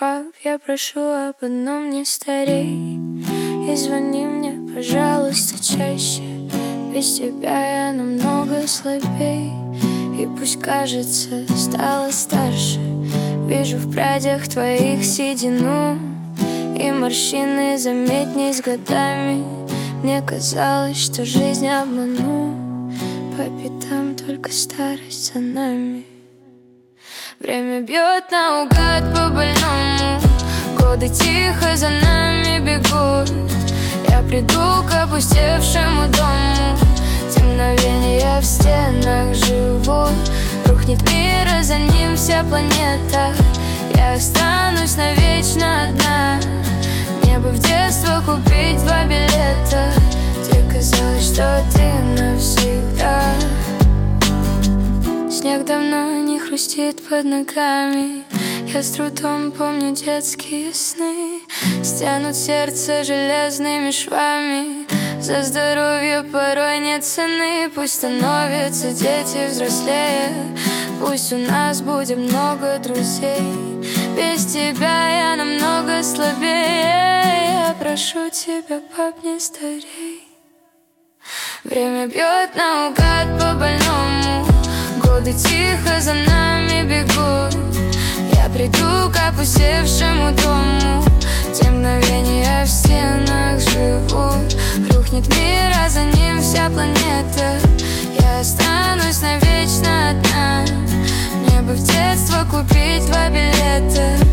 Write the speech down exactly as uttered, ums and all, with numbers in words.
прав. Я прошу об одном: не старей. И звони мне, пожалуйста, чаще. Без тебя я намного слабей. И пусть кажется, стала старше. Вижу в прядях твоих седину, и морщины заметней с годами. Мне казалось, что жизнь обману. По пятам только старость за нами. Время бьет наугад по больному. Годы тихо за нами бегут. Я приду к опустевшему дому. Те мгновения в стенах живут. Рухнет мир, а за ним вся планета. Я останусь навечно одна. Мне бы в детство купить два билета. Тебе казалось, что ты навсегда. Снег давно не хрустит под ногами. Я с трудом помню детские сны. Стянут сердце железными швами. За здоровье порой нет цены. Пусть становятся дети взрослее. Пусть у нас будет много друзей. Без тебя я намного слабее. Я прошу тебя, пап, не старей. Время бьет наугад по больному. Годы тихо за нами бегут. Я приду к опустевшему дому. Те мгновения в стенах живут. Рухнет мир, а за ним вся планета. Я останусь навечно одна. Мне бы в детство купить два билета.